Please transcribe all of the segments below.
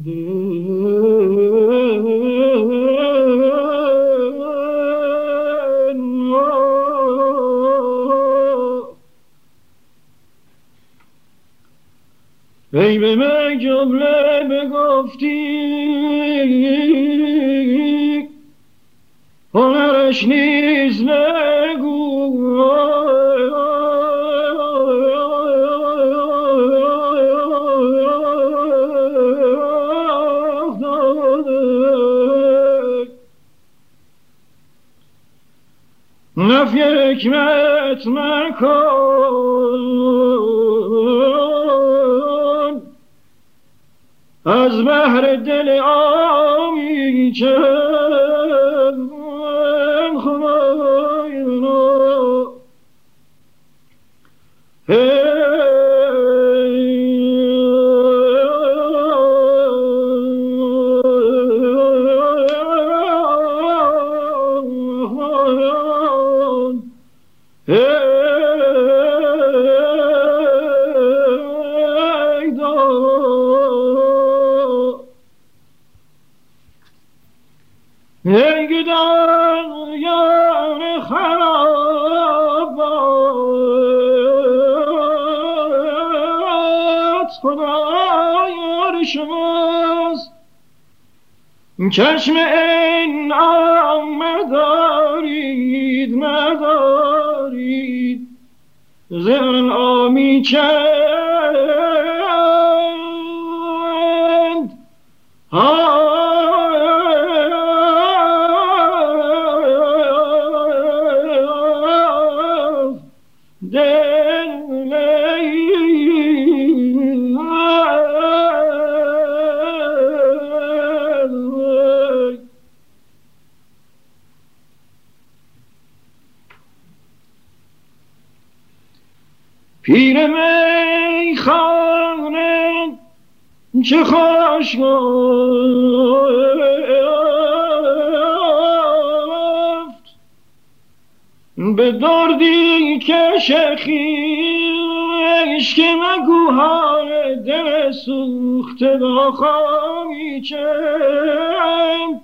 ای به من جمله بگفتی هنرش نیز نگو نفی حکمت مکن از بحر دل آمی چند خماینا ای گدایان خرابات خدایار شماست چشم انعام مدارید زن آمی چند پیر میخانه چه خوش گفت به دردی که شخیش که مگوهای دل سوخته با خامی چند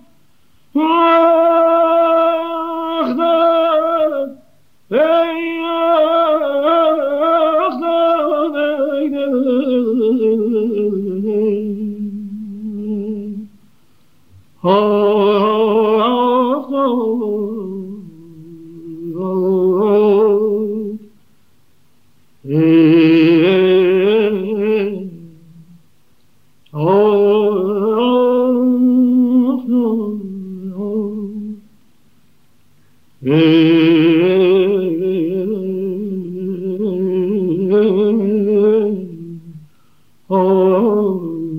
Oh